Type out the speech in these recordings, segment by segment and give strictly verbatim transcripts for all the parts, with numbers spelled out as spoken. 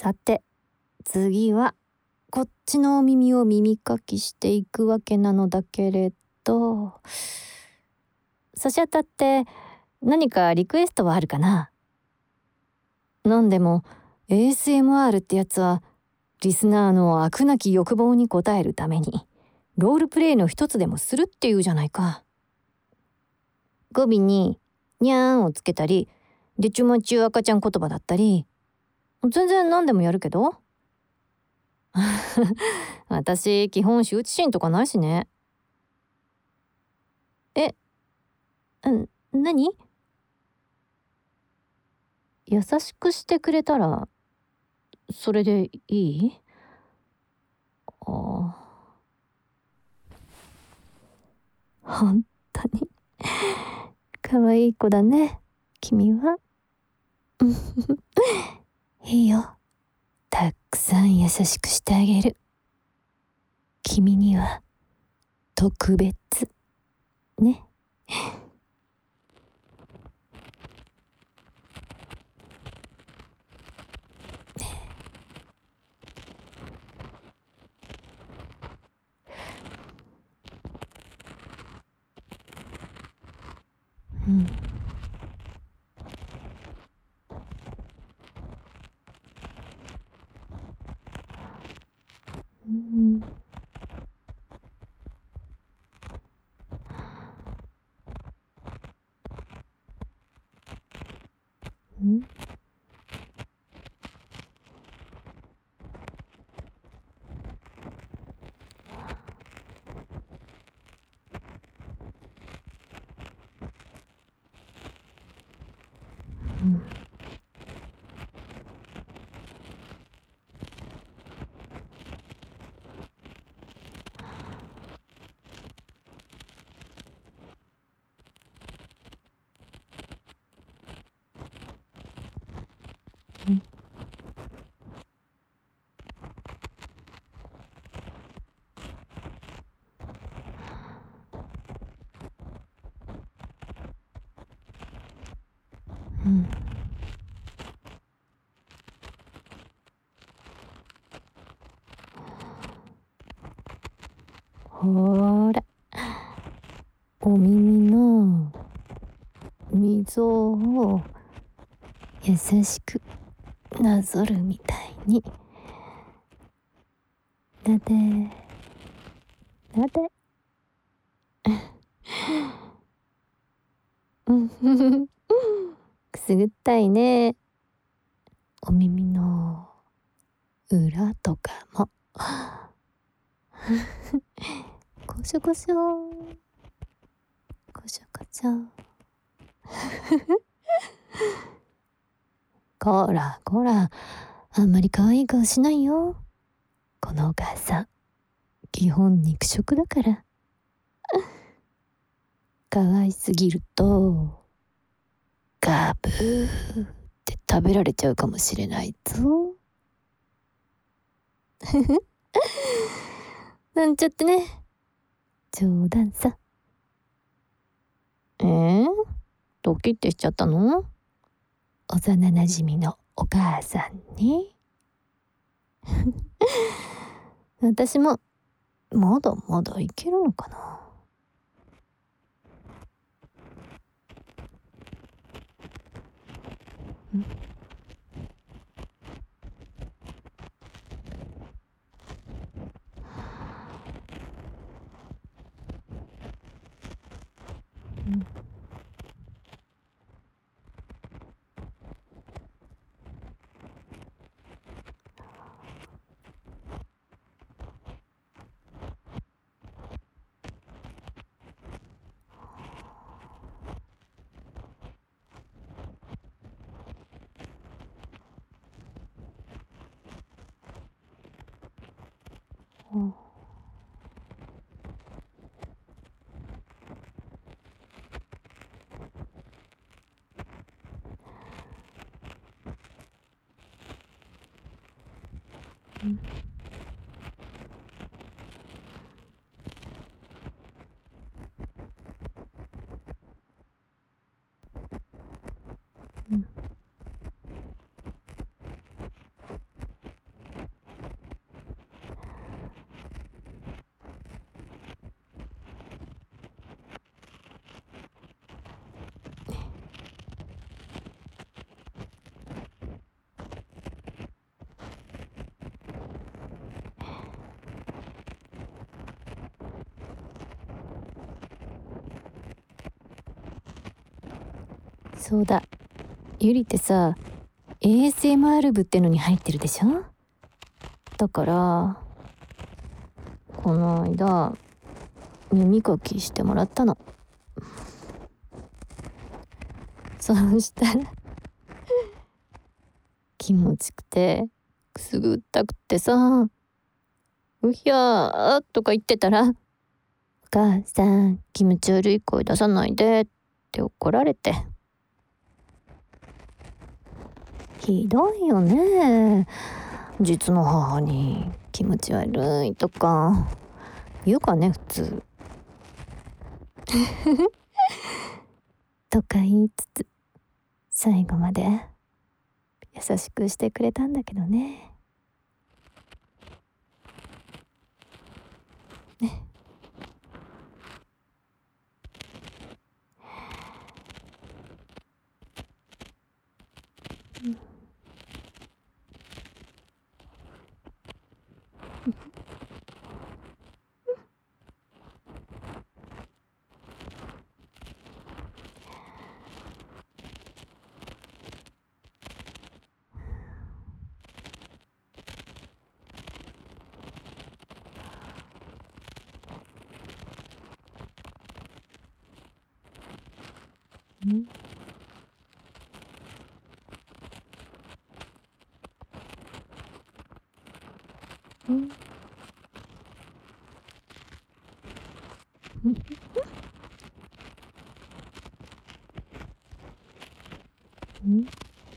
さて次はこっちのお耳を耳かきしていくわけなのだけれど、差し当たって何かリクエストはあるかな。なんでも エーエスエムアール ってやつはリスナーの飽くなき欲望に応えるためにロールプレイの一つでもするっていうじゃないか。語尾ににゃーんをつけたり、でちゅまちゅ赤ちゃん言葉だったり、全然何でもやるけど。私基本羞恥心とかないしね。え、ん、何？優しくしてくれたらそれでいい？ああ、本当に可愛い子だね君は。いいよ、たくさん優しくしてあげる。君には特別ね。うん。うん。うん。うん。うん。うん。ほーら、お耳の溝を優しくなぞるみたいになでなで。うんふふくすぐったいね。お耳の裏とかもこしょこしょこしょこしょこらこら、あんまり可愛い顔しないよ。このお母さん基本肉食だから。可愛すぎるとガブーって食べられちゃうかもしれないぞ。なんちゃってね。冗談さ。えー、ドキッてしちゃったの？幼なじみのお母さんに。私もまだまだいけるのかな。ん？うん。うん。うんうんそうだ、ゆりってさ エーエスエムアール 部ってのに入ってるでしょ。だからこの間耳かきしてもらったの。そうしたら気持ちくてくすぐったくってさ、うひゃーとか言ってたら、お母さん気持ち悪い声出さないでって怒られて。ひどいよね、実の母に気持ち悪いとか言うかね普通。とか言いつつ最後まで優しくしてくれたんだけどね。ね。うんうんうんうん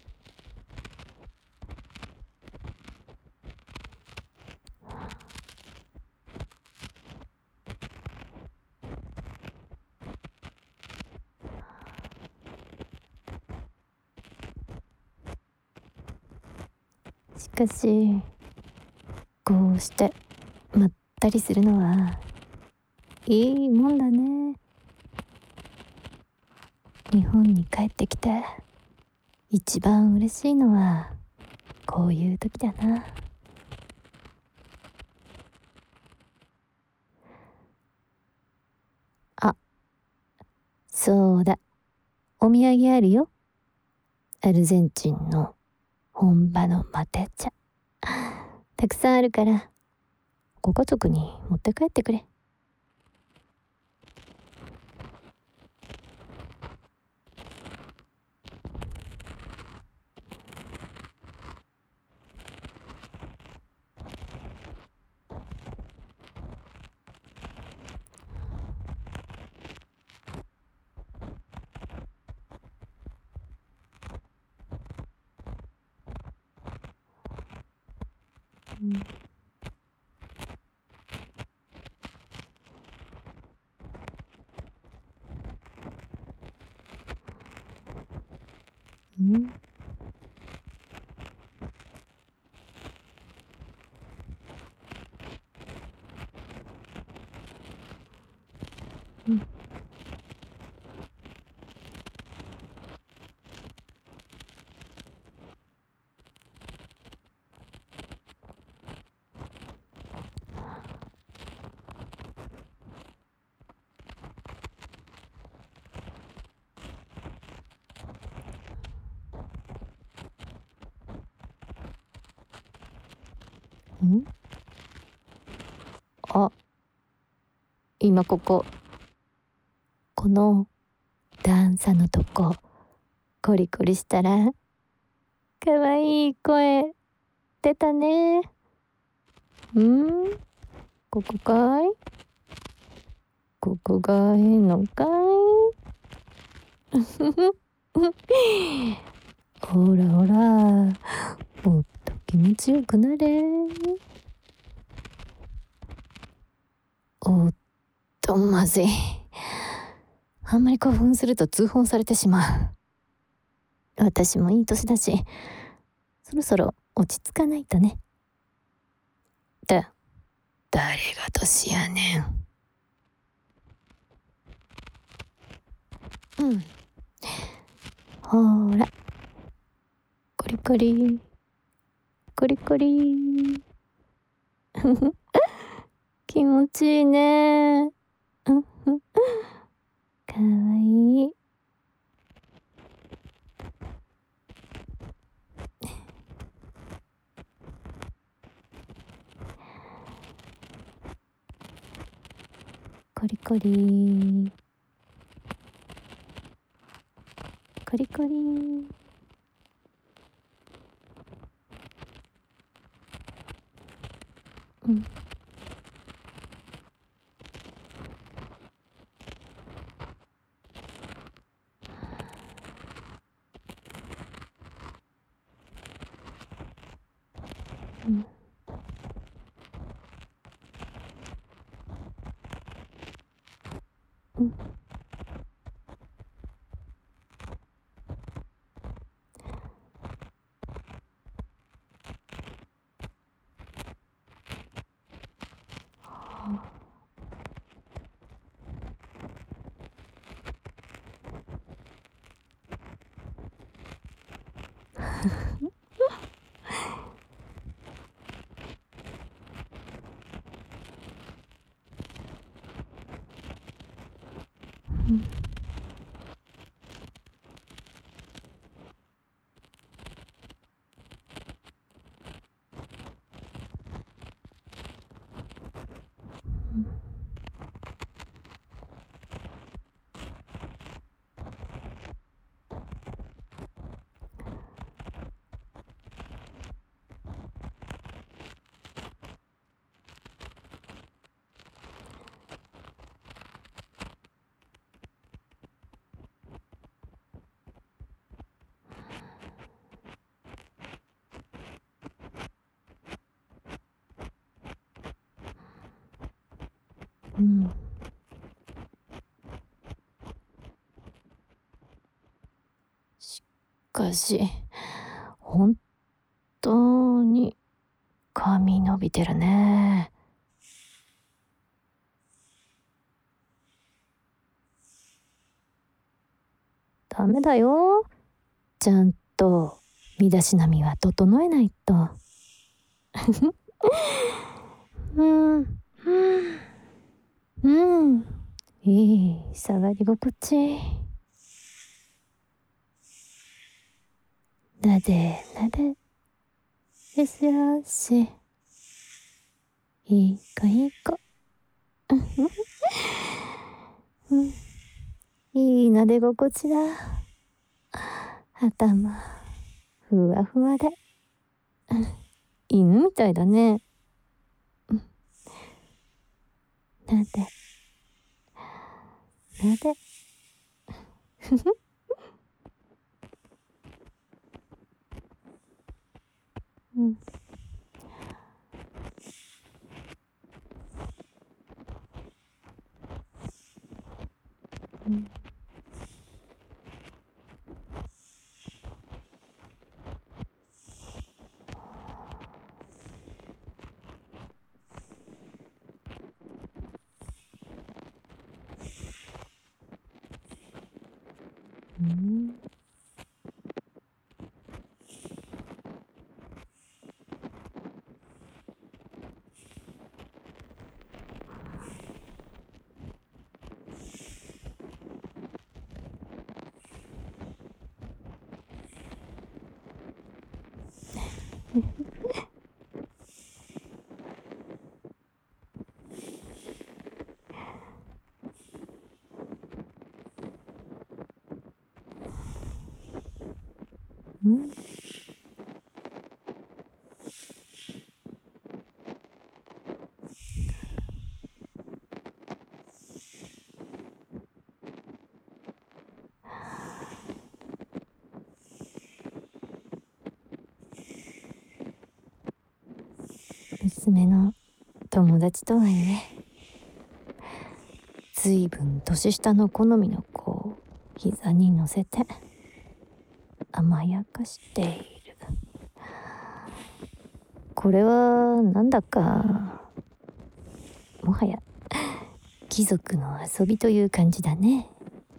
しかしこうしてまったりするのはいいもんだね。日本に帰ってきて一番嬉しいのはこういう時だな。あ、そうだ、お土産あるよ。アルゼンチンの本場のマテ茶たくさんあるからご家族に持って帰ってくれ。うんうんうんうんあ、今こここの段差のとこコリコリしたらかわいい声出たね。うんここかい、ここがええのかい。ほらほら、もっと気持ちよくなれ。おっとまずい、あんまり興奮すると通報されてしまう。私もいい年だしそろそろ落ち着かないとね。って誰が年やねん。うんほーら、コリコリコリコリ気持ちいいね。うんうんかわいい。 コリコリコリコリ。うんうんうんうんしかし本当に髪伸びてるね。ダメだよ。ちゃんと身だしなみは整えないと。うんうんうんいい下がり心地。なでなでよしよしいい子いい子。うんいいなで心地だ。頭ふわふわで犬みたいだね。なでなでうんうんうんうん娘の友達とはいえずいぶん年下の好みの子を膝に乗せて甘やかしている。これはなんだかもはや貴族の遊びという感じだね。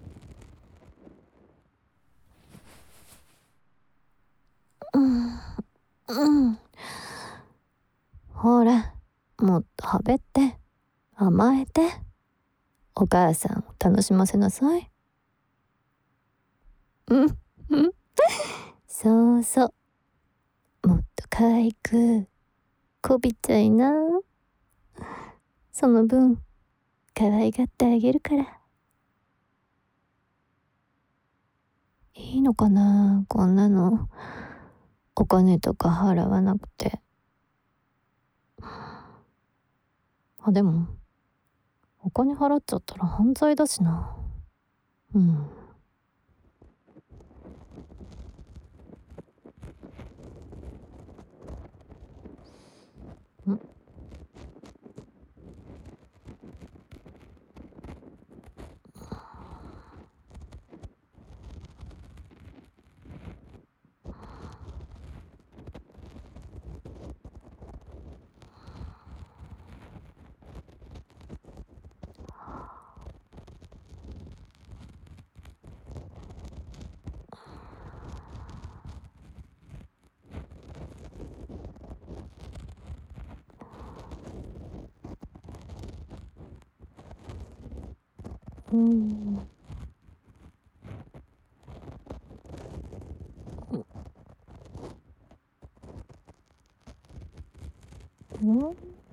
うんうんほらもっとはべって甘えてお母さんを楽しませなさい。うんうんそうそうもっと可愛くこびちゃいな。その分可愛がってあげるから。いいのかな、こんなの。お金とか払わなくて。あ、でも、お金払っちゃったら犯罪だしな。うん。んうん。うん。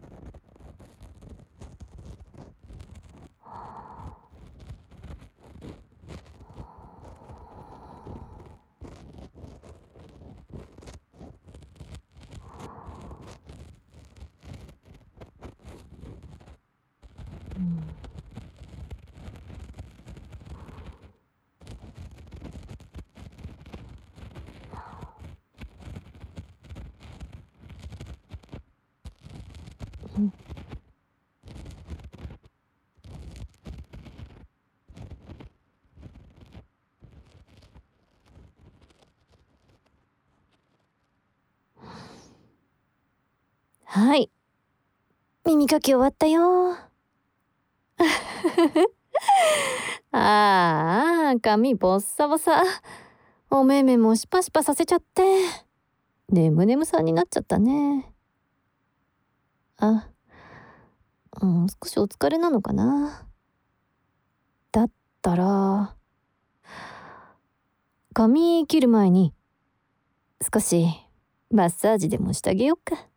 うん。はい。耳かき終わったよ。ああ、髪ボッサボサ。お目目もシパシパさせちゃって。眠眠さんになっちゃったね。あ、うん、少しお疲れなのかな。だったら、髪切る前に少しマッサージでもしてあげようか。